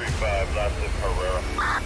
335, last of Herrera.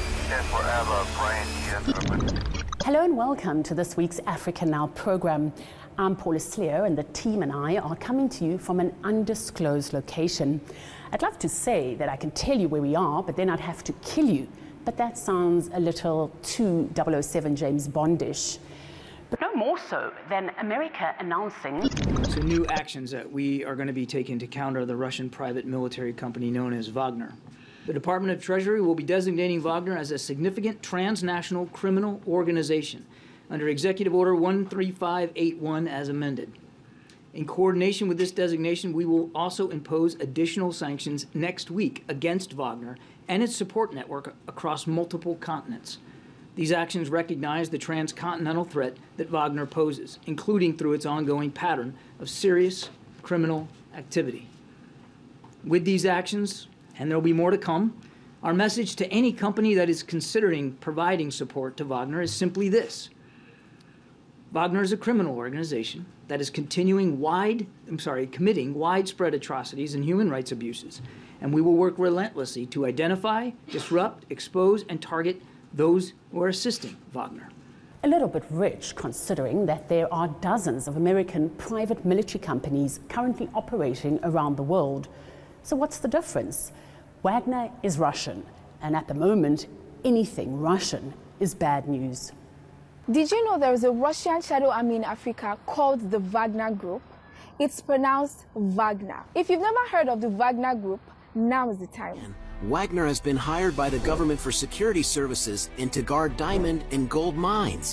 Hello and welcome to this week's Africa Now program. I'm Paula Sleo and the team and I are coming to you from an undisclosed location. I'd love to say that I can tell you where we are, but then I'd have to kill you. But that sounds a little too 007 James Bondish. But no more so than America announcing So new actions that we are going to be taking to counter the Russian private military company known as Wagner. The Department of Treasury will be designating Wagner as a significant transnational criminal organization under Executive Order 13581 as amended. In coordination with this designation, we will also impose additional sanctions next week against Wagner and its support network across multiple continents. These actions recognize the transcontinental threat that Wagner poses, including through its ongoing pattern of serious criminal activity. With these actions, and there will be more to come, our message to any company that is considering providing support to Wagner is simply this. Wagner is a criminal organization that is committing widespread atrocities and human rights abuses, and we will work relentlessly to identify, disrupt, expose, and target those who are assisting Wagner. a little bit rich, considering that there are dozens of American private military companies currently operating around the world. So what's the difference? Wagner is Russian, and at the moment, anything Russian is bad news. Did you know there is a Russian shadow army in Africa called the Wagner Group? It's pronounced Wagner. If you've never heard of the Wagner Group, now is the time. Wagner has been hired by the government for security services and to guard diamond and gold mines.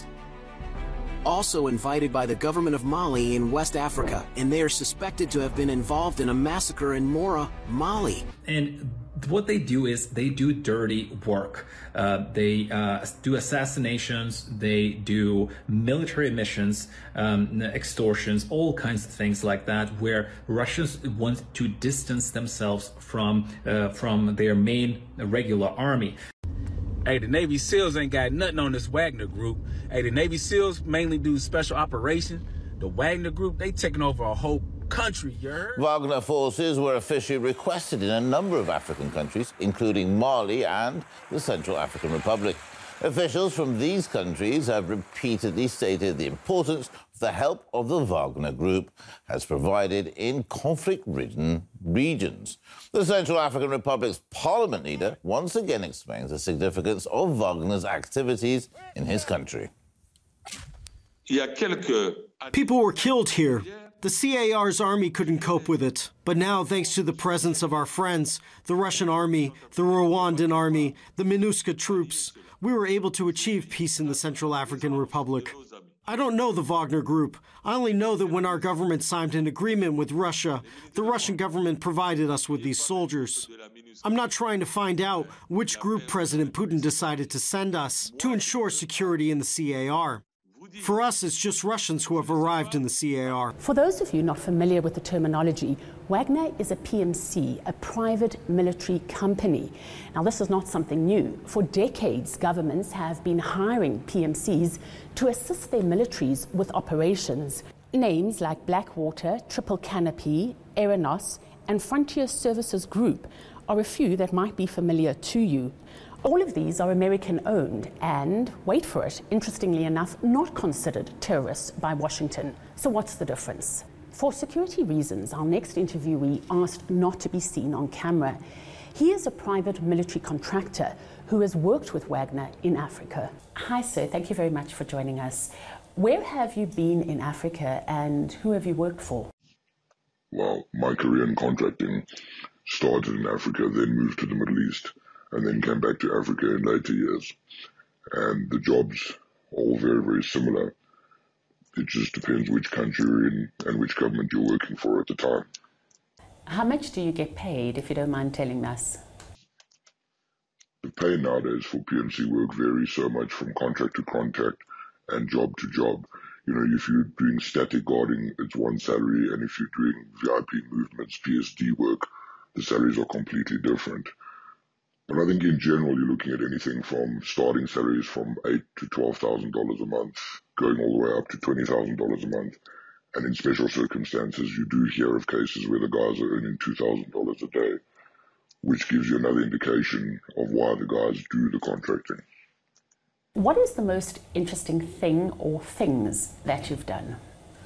Also invited by the government of Mali in West Africa, and they are suspected to have been involved in a massacre in Mora, Mali. And what they do is they do dirty work. They do assassinations, they do military missions, extortions, all kinds of things like that, where Russians want to distance themselves from their main regular army. Hey, the Navy SEALs ain't got nothing on this Wagner Group. Hey, the Navy SEALs mainly do special operations. The Wagner Group, they taking over a whole country, you heard? Wagner forces were officially requested in a number of African countries, including Mali and the Central African Republic. Officials from these countries have repeatedly stated the importance of the help of the Wagner Group has provided in conflict-ridden regions. The Central African Republic's parliament leader once again explains the significance of Wagner's activities in his country. People were killed here. The CAR's army couldn't cope with it. But now, thanks to the presence of our friends, the Russian army, the Rwandan army, the MINUSCA troops, we were able to achieve peace in the Central African Republic. I don't know the Wagner Group. I only know that when our government signed an agreement with Russia, the Russian government provided us with these soldiers. I'm not trying to find out which group President Putin decided to send us to ensure security in the CAR. For us, it's just Russians who have arrived in the CAR. For those of you not familiar with the terminology, Wagner is a PMC, a private military company. Now, this is not something new. For decades, governments have been hiring PMCs to assist their militaries with operations. Names like Blackwater, Triple Canopy, Eranos, and Frontier Services Group are a few that might be familiar to you. All of these are American-owned and, wait for it, interestingly enough, not considered terrorists by Washington. So what's the difference? For security reasons, our next interviewee asked not to be seen on camera. He is a private military contractor who has worked with Wagner in Africa. Hi, sir. Thank you very much for joining us. Where have you been in Africa and who have you worked for? Well, my career in contracting started in Africa, then moved to the Middle East, and then came back to Africa in later years. And the jobs are all very, very similar. It just depends which country you're in and which government you're working for at the time. How much do you get paid, if you don't mind telling us? The pay nowadays for PMC work varies so much from contract to contract and job to job. You know, if you're doing static guarding, it's one salary, and if you're doing VIP movements, PSD work, the salaries are completely different. But I think in general, you're looking at anything from starting salaries from $8,000 to $12,000 a month, going all the way up to $20,000 a month. And in special circumstances, you do hear of cases where the guys are earning $2,000 a day. which gives you another indication of why the guys do the contracting. What is the most interesting thing or things that you've done?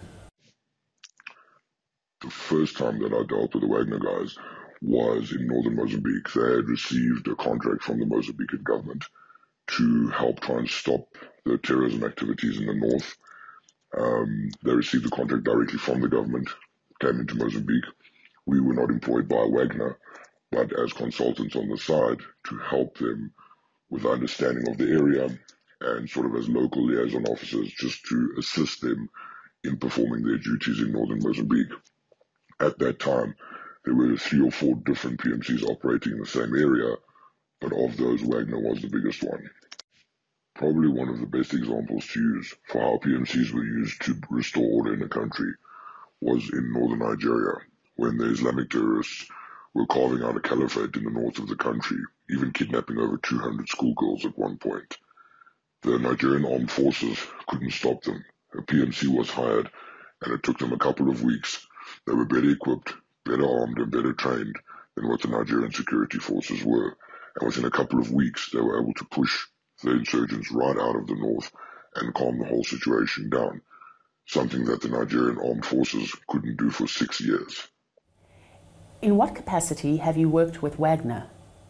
The first time that I dealt with the Wagner guys was in northern Mozambique. They had received a contract from the Mozambican government to help try and stop the terrorism activities in the north. They received the contract directly from the government, came into Mozambique. We were not employed by Wagner, but as consultants on the side to help them with understanding of the area and sort of as local liaison officers just to assist them in performing their duties in northern Mozambique. At that time, there were 3 or 4 different PMCs operating in the same area, but of those, Wagner was the biggest one. Probably one of the best examples to use for how PMCs were used to restore order in a country was in northern Nigeria, when the Islamic terrorists were carving out a caliphate in the north of the country, even kidnapping over 200 schoolgirls at one point. The Nigerian armed forces couldn't stop them. A PMC was hired, and it took them a couple of weeks. They were better equipped, better armed, and better trained than what the Nigerian security forces were. And within a couple of weeks, they were able to push the insurgents right out of the north and calm the whole situation down, something that the Nigerian armed forces couldn't do for 6 years. In what capacity have you worked with Wagner?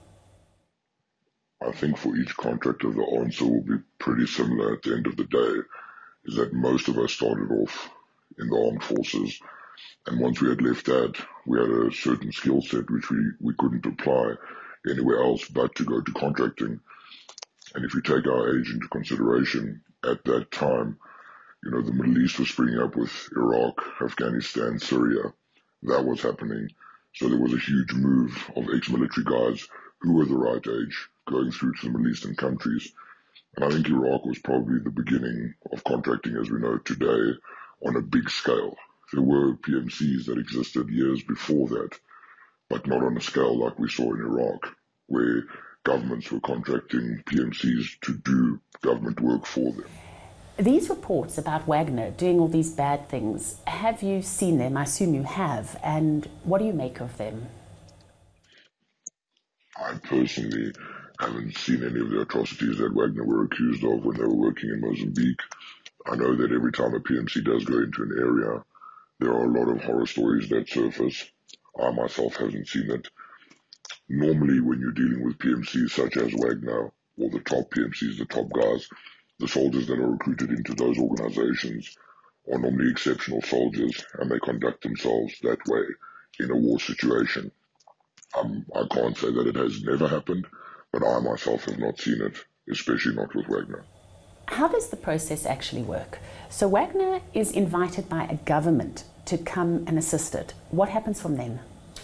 I think for each contractor, the answer will be pretty similar at the end of the day, is that most of us started off in the armed forces. And once we had left that, we had a certain skill set which we couldn't apply anywhere else but to go to contracting. And if you take our age into consideration, at that time, you know, the Middle East was springing up with Iraq, Afghanistan, Syria. That was happening. So there was a huge move of ex-military guys who were the right age going through to the Middle Eastern countries. And I think Iraq was probably the beginning of contracting as we know it today on a big scale. There were PMCs that existed years before that, but not on a scale like we saw in Iraq, where governments were contracting PMCs to do government work for them. These reports about Wagner doing all these bad things, have you seen them? I assume you have. And what do you make of them? I personally haven't seen any of the atrocities that Wagner were accused of when they were working in Mozambique. I know that every time a PMC does go into an area, there are a lot of horror stories that surface. I myself haven't seen it. Normally, when you're dealing with PMCs such as Wagner, or the top PMCs, the top guys, the soldiers that are recruited into those organizations are normally exceptional soldiers, and they conduct themselves that way in a war situation. I can't say that it has never happened, but I myself have not seen it, especially not with Wagner. How does the process actually work? So Wagner is invited by a government to come and assist it. What happens from then?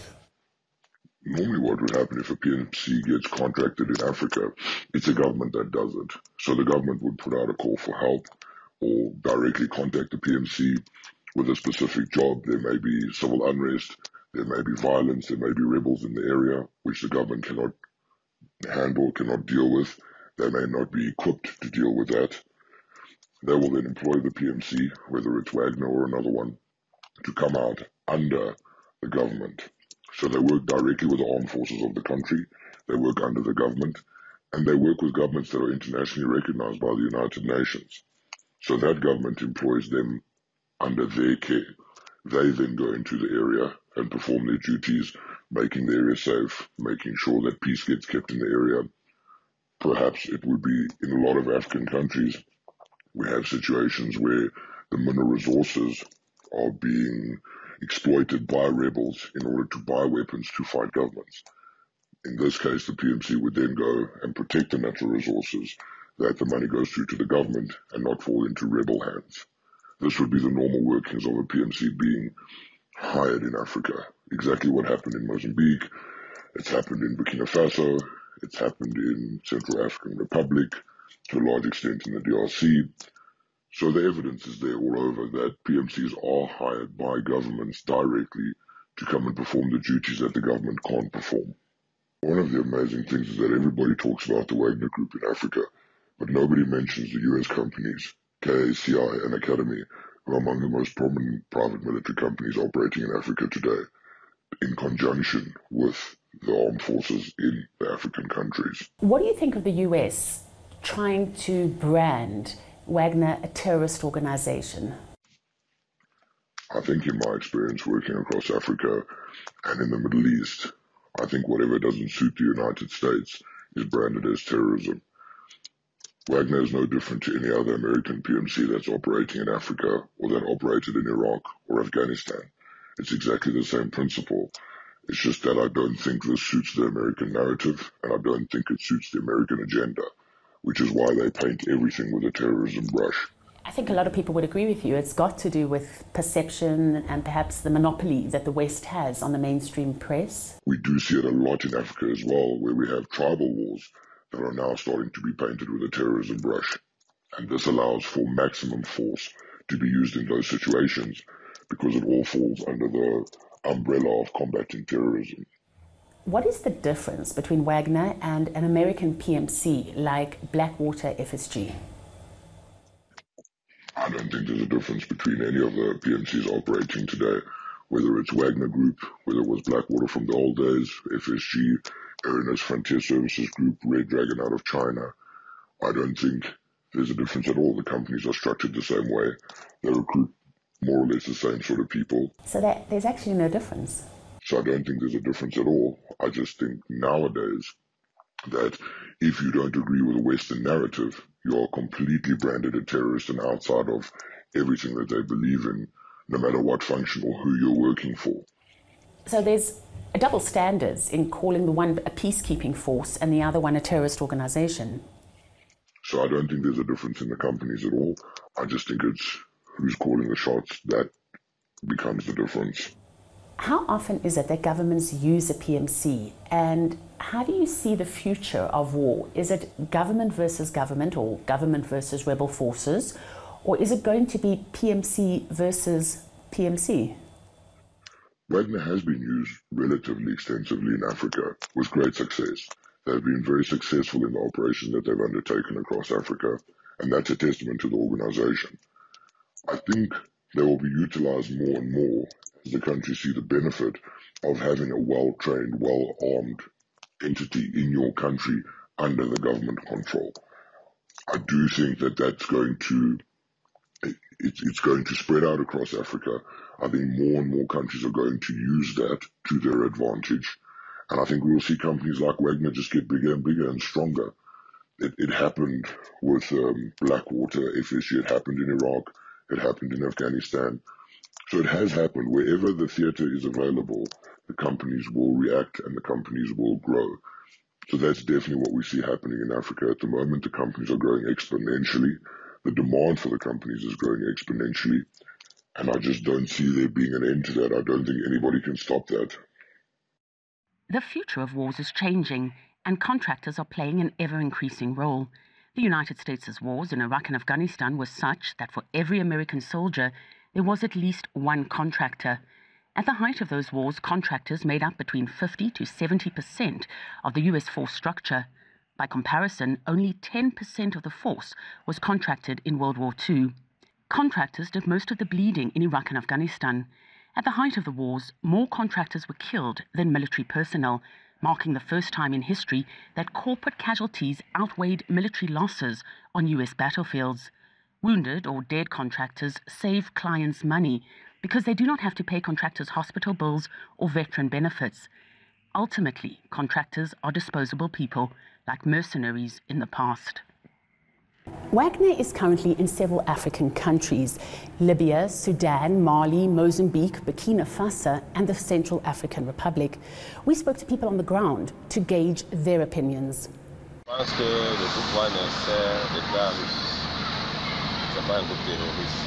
Normally what would happen if a PMC gets contracted in Africa, it's a government that does it. So the government would put out a call for help or directly contact the PMC with a specific job. There may be civil unrest, there may be violence, there may be rebels in the area, which the government cannot handle, cannot deal with. They may not be equipped to deal with that. They will then employ the PMC, whether it's Wagner or another one, to come out under the government. So they work directly with the armed forces of the country, they work under the government, and they work with governments that are internationally recognized by the United Nations. So that government employs them under their care. They then go into the area and perform their duties, making the area safe, making sure that peace gets kept in the area. Perhaps it would be in a lot of African countries, we have situations where the mineral resources are being exploited by rebels in order to buy weapons to fight governments. In this case, the PMC would then go and protect the natural resources, that the money goes through to the government and not fall into rebel hands. This would be the normal workings of a PMC being hired in Africa. Exactly what happened in Mozambique, it's happened in Burkina Faso, it's happened in Central African Republic, to a large extent in the DRC. So the evidence is there all over that PMCs are hired by governments directly to come and perform the duties that the government can't perform. One of the amazing things is that everybody talks about the Wagner Group in Africa, but nobody mentions the US companies, KACI and Academy, who are among the most prominent private military companies operating in Africa today, in conjunction with the armed forces in the African countries. What do you think of the US trying to brand Wagner a terrorist organization? I think in my experience working across Africa and in the Middle East, I think whatever doesn't suit the United States is branded as terrorism. Wagner is no different to any other American PMC that's operating in Africa or that operated in Iraq or Afghanistan. It's exactly the same principle. It's just that I don't think this suits the American narrative, and I don't think it suits the American agenda, which is why they paint everything with a terrorism brush. I think a lot of people would agree with you. It's got to do with perception and perhaps the monopoly that the West has on the mainstream press. We do see it a lot in Africa as well, where we have tribal wars that are now starting to be painted with a terrorism brush. And this allows for maximum force to be used in those situations because it all falls under the umbrella of combating terrorism. What is the difference between Wagner and an American PMC like Blackwater FSG? I don't think there's a difference between any of the PMCs operating today, whether it's Wagner Group, whether it was Blackwater from the old days, FSG, Aranis Frontier Services Group, Red Dragon out of China. I don't think there's a difference at all. The companies are structured the same way. They recruit more or less the same sort of people. So there's actually no difference. So I don't think there's a difference at all. I just think nowadays that if you don't agree with the Western narrative, you are completely branded a terrorist and outside of everything that they believe in, no matter what function or who you're working for. So there's a double standards in calling the one a peacekeeping force and the other one a terrorist organization. So I don't think there's a difference in the companies at all. I just think it's who's calling the shots that becomes the difference. How often is it that governments use a PMC, and how do you see the future of war? Is it government versus government or government versus rebel forces, or is it going to be PMC versus PMC? Wagner has been used relatively extensively in Africa with great success. They've been very successful in the operations that they've undertaken across Africa, and that's a testament to the organization. I think they will be utilized more and more as the countries see the benefit of having a well-trained, well-armed entity in your country under the government control. I do think that that's going to, it's going to spread out across Africa. I think more and more countries are going to use that to their advantage. And I think we will see companies like Wagner just get bigger and bigger and stronger. It happened with Blackwater, FSG, it happened in Iraq, it happened in Afghanistan. So it has happened. Wherever the theater is available, the companies will react and the companies will grow. So that's definitely what we see happening in Africa at the moment. The companies are growing exponentially. The demand for the companies is growing exponentially. And I just don't see there being an end to that. I don't think anybody can stop that. The future of wars is changing, and contractors are playing an ever-increasing role. The United States' wars in Iraq and Afghanistan were such that for every American soldier, there was at least one contractor. At the height of those wars, contractors made up between 50 to 70% of the U.S. force structure. By comparison, only 10% of the force was contracted in World War II. Contractors did most of the bleeding in Iraq and Afghanistan. At the height of the wars, more contractors were killed than military personnel, marking the first time in history that corporate casualties outweighed military losses on U.S. battlefields. Wounded or dead contractors save clients money because they do not have to pay contractors hospital bills or veteran benefits. Ultimately, contractors are disposable people, like mercenaries in the past. Wagner is currently in several African countries: Libya, Sudan, Mali, Mozambique, Burkina Faso, and the Central African Republic. We spoke to people on the ground to gauge their opinions. Je pense que le groupe Wagner sert l'État russe. C'est pas un groupe terroriste.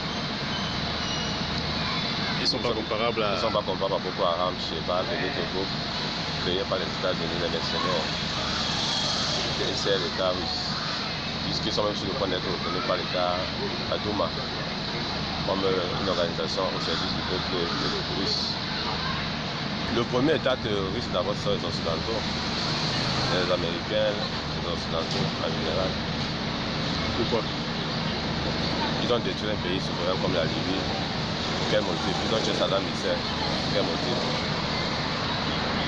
Ils sont pas comparables à... Ils sont pas comparables à Boko Haram, Shebab et d'autres groupes créés par les États-Unis, les mercenaires. Ils servent l'État russe, puisqu'ils sont même sur le point d'être reconnus par l'État à Douma comme une organisation au service du peuple russe. Le premier État terroriste d'abord, ce sont les Occidentaux, les Américains, les Occidentaux en général. Pourquoi? Ils ont détruit un pays souverain comme la Libye. Quel motif? Ils ont tué Saddam Hussein. Quel motif?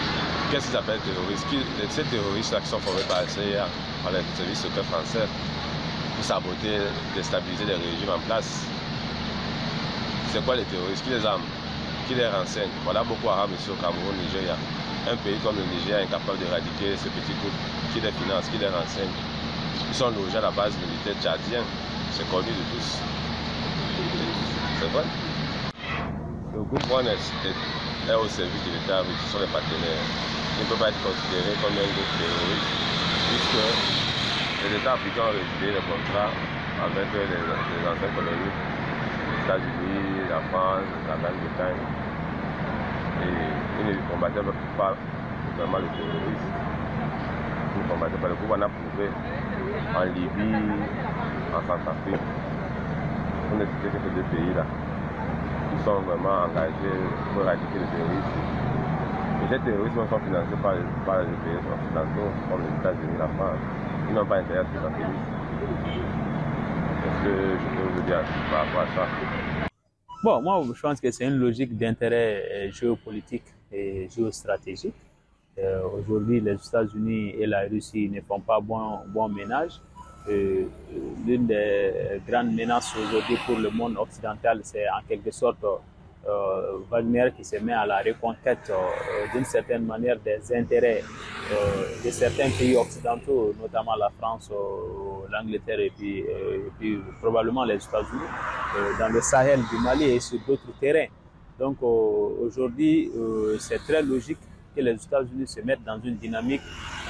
Qu'est-ce qu'ils appellent terroristes? Ces terroristes-là qui sont formés par la CIA, par les services secrets français, pour saboter, déstabiliser les régimes en place. C'est quoi les terroristes? Qui les arme? Qui les renseigne? Voilà Boko Haram ici au Cameroun, Nigeria. Un pays comme le Nigeria est incapable d'éradiquer ces petits groupes. Qui les finance? Qui les renseigne? Ils sont logés à la base militaire tchadienne. C'est connu de tous. C'est vrai. Le groupe One est au service de l'État, mais ce sont les partenaires. Il ne peut pas être considéré comme un groupe terroriste, puisque les États africains ont rédigé les contrats avec les anciennes colonies, les États-Unis, la France, la Grande-Bretagne. Et ils ne combattaient pas vraiment le terrorisme. Ils ne combattaient pas. Le groupe en a prouvé en Libye, en Centrafrique. On ne cité que ces deux pays-là qui sont vraiment engagés pour éradiquer le terrorisme. Et ces terroristes sont financés par les pays occidentaux, comme les États-Unis, la France. Ils n'ont pas intérêt à ce terrorisme. Est-ce que je peux vous dire par rapport à ça? Bon, moi, je pense que c'est une logique d'intérêt géopolitique et géostratégique. Aujourd'hui, les États-Unis et la Russie ne font pas bon ménage. L'une des grandes menaces aujourd'hui pour le monde occidental, c'est en quelque sorte Wagner qui se met à la reconquête d'une certaine manière des intérêts de certains pays occidentaux, notamment la France, l'Angleterre et puis probablement les États-Unis, dans le Sahel du Mali et sur d'autres terrains. Donc aujourd'hui, c'est très logique que les États-Unis se mettent dans une dynamique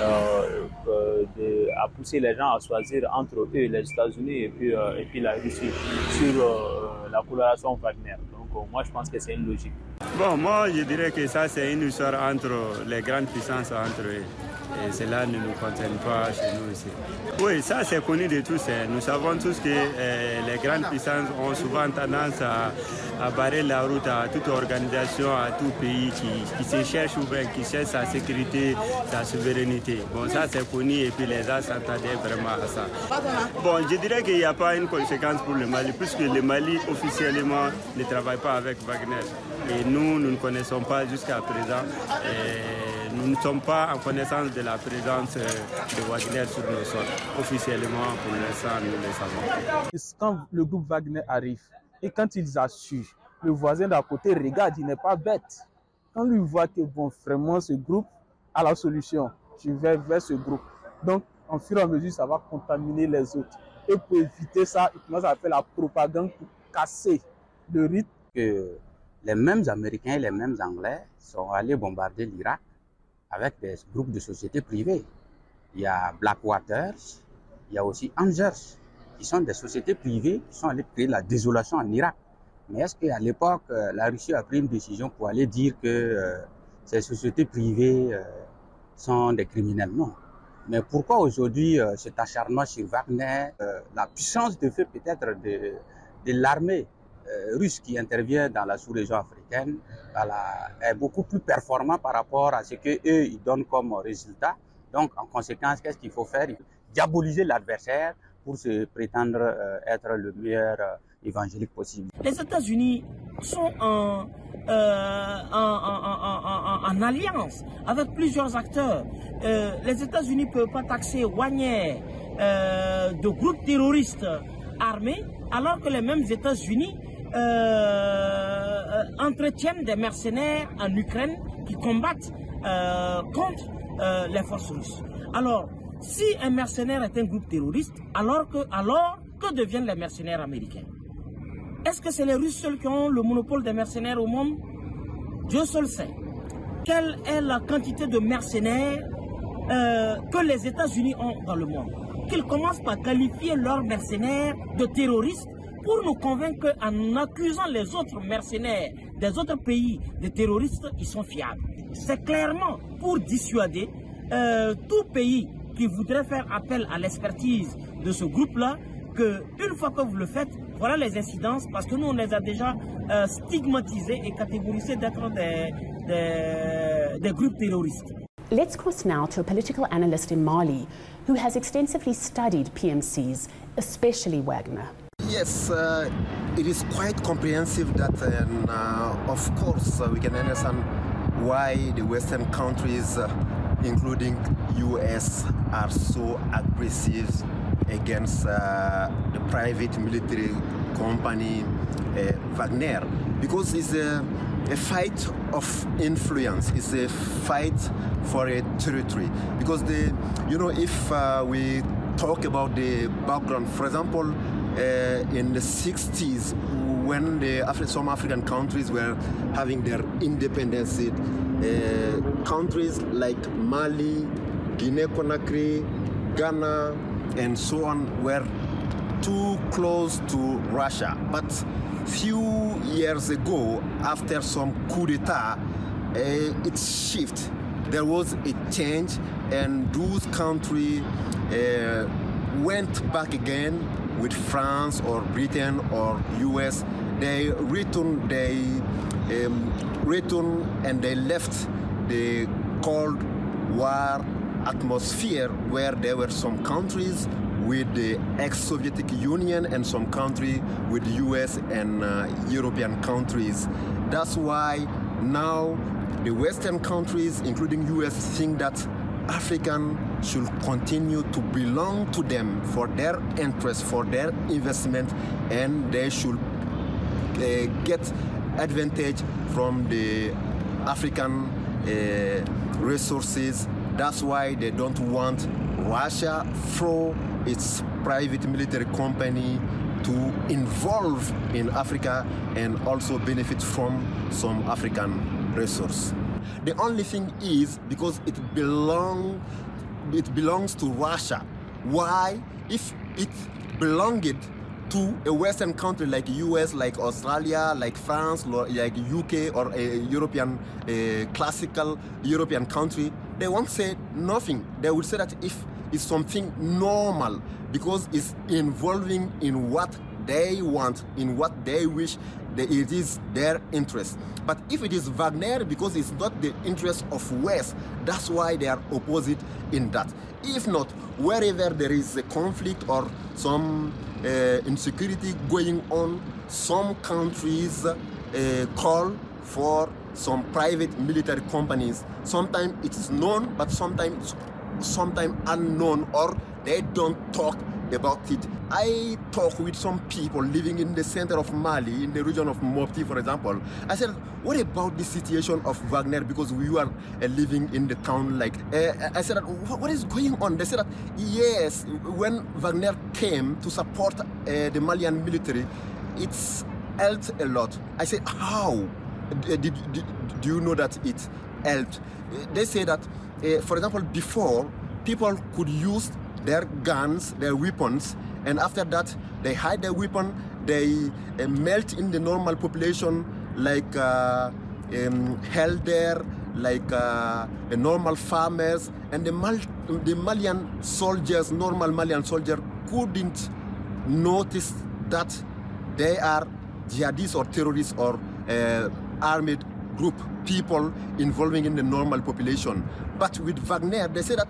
à pousser les gens à choisir entre eux, les États-Unis et puis la Russie, sur la coloration Wagner. Donc moi je pense que c'est une logique. Bon, moi je dirais que ça c'est une histoire entre les grandes puissances entre eux. Et cela ne nous concerne pas chez nous ici. Oui, ça c'est connu de tous. Nous savons tous que les grandes puissances ont souvent tendance à barrer la route à toute organisation, à tout pays qui se cherche ou bien qui cherche sa sécurité, sa souveraineté. Bon, ça c'est connu et puis les gens s'attendaient vraiment à ça. Bon, je dirais qu'il n'y a pas une conséquence pour le Mali, puisque le Mali officiellement ne travaille pas avec Wagner. Et nous ne connaissons pas jusqu'à présent. Nous ne sommes pas en connaissance de la présence de Wagner sur nos sols. Officiellement, pour l'instant, nous le savons. Quand le groupe Wagner arrive et quand ils assurent, le voisin d'à côté regarde, il n'est pas bête. Quand lui voit que bon, vraiment ce groupe a la solution, je vais vers ce groupe. Donc, en fur et à mesure, ça va contaminer les autres. Et pour éviter ça, il commence à faire la propagande pour casser le rythme. Que les mêmes Américains et les mêmes Anglais sont allés bombarder l'Irak avec des groupes de sociétés privées. Il y a Blackwater, il y a aussi Angers, qui sont des sociétés privées qui sont allées créer la désolation en Irak. Mais est-ce qu'à l'époque, la Russie a pris une décision pour aller dire que ces sociétés privées sont des criminels? Non. Mais pourquoi aujourd'hui cet acharnement sur Wagner? La puissance de feu peut-être de l'armée russe qui intervient dans la sous-région africaine est beaucoup plus performant par rapport à ce qu'eux ils donnent comme résultat. Donc en conséquence, qu'est-ce qu'il faut faire? Il faut diaboliser l'adversaire pour se prétendre être le meilleur évangélique possible. Les États-Unis sont en alliance avec plusieurs acteurs. Les États-Unis ne peuvent pas taxer Wagner de groupes terroristes armés, alors que les mêmes États-Unis entretiennent des mercenaires en Ukraine qui combattent contre les forces russes. Alors, si un mercenaire est un groupe terroriste, alors que deviennent les mercenaires américains? Est-ce que c'est les Russes seuls qui ont le monopole des mercenaires au monde? Dieu seul sait. Quelle est la quantité de mercenaires que les États-Unis ont dans le monde? Qu'ils commencent par qualifier leurs mercenaires de terroristes pour nous convaincre qu'en accusant les autres mercenaires des autres pays de terroristes, ils sont fiables. C'est clairement pour dissuader tout pays qui voudrait faire appel à l'expertise de ce groupe-là, qu'une fois que vous le faites, voilà les incidences, parce que nous, on les a déjà stigmatisés et catégorisés d'être des groupes terroristes. Let's cross now to a political analyst in Mali who has extensively studied PMCs, especially Wagner. Yes, it is quite comprehensive that, of course, we can understand why the Western countries, including US, are so aggressive against the private military company Wagner, because it's a fight of influence. It's a fight for a territory. Because if we talk about the background, for example, in the 60s, when some African countries were having their independence, countries like Mali, Guinea-Conakry, Ghana, and so on were too close to Russia. But few years ago, after some coup d'etat, it shifted. There was a change, and those countries went back again with France or Britain or US. They returned and they left the Cold War atmosphere, where there were some countries with the ex-Soviet Union and some countries with US and European countries. That's why now the Western countries, including US, think that Africans should continue to belong to them for their interest, for their investment, and they should get advantage from the African resources. That's why they don't want Russia, through its private military company, to involve in Africa and also benefit from some African resource. The only thing is, because it belongs to Russia. Why? If it belonged to a Western country like US, like Australia, like France, like UK, or a European, classical European country, they won't say nothing. They will say that if it's something normal, because it's involving in what they want, in what they wish, it is their interest. But if it is Wagner, because it's not the interest of West, that's why they are opposite in that. If not, wherever there is a conflict or some insecurity going on, some countries call for some private military companies. Sometimes it is known, but sometimes unknown, or they don't talk about it. I talk with some people living in the center of Mali, in the region of Mopti, for example. I said, what about the situation of Wagner? Because we were living in the town, like, I said, what is going on? They said that, yes, when Wagner came to support the Malian military, it's helped a lot. I said, how? Do you know that it helped? They say that, for example, before, people could use their guns, their weapons, and after that, they hide their weapon, they melt in the normal population, like elder, like normal farmers, and the Malian soldiers, normal Malian soldier, couldn't notice that they are jihadists or terrorists or armed group, people involving in the normal population. But with Wagner, they say that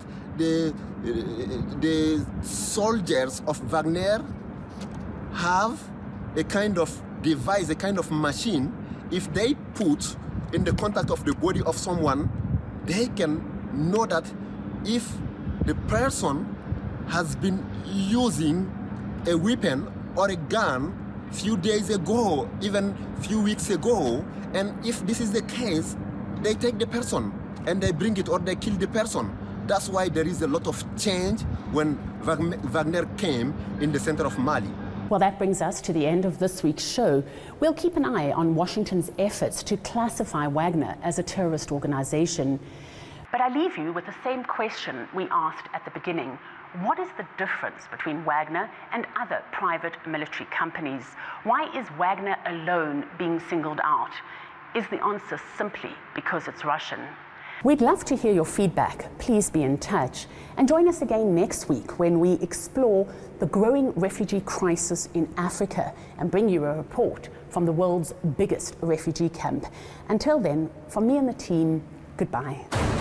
the soldiers of Wagner have a kind of device, a kind of machine. If they put in the contact of the body of someone, they can know that if the person has been using a weapon or a gun few days ago, even few weeks ago, and if this is the case, they take the person and they bring it or they kill the person. That's why there is a lot of change when Wagner came in the center of Mali. Well, that brings us to the end of this week's show. We'll keep an eye on Washington's efforts to classify Wagner as a terrorist organization. But I leave you with the same question we asked at the beginning. What is the difference between Wagner and other private military companies? Why is Wagner alone being singled out? Is the answer simply because it's Russian? We'd love to hear your feedback. Please be in touch. And join us again next week when we explore the growing refugee crisis in Africa and bring you a report from the world's biggest refugee camp. Until then, from me and the team, goodbye.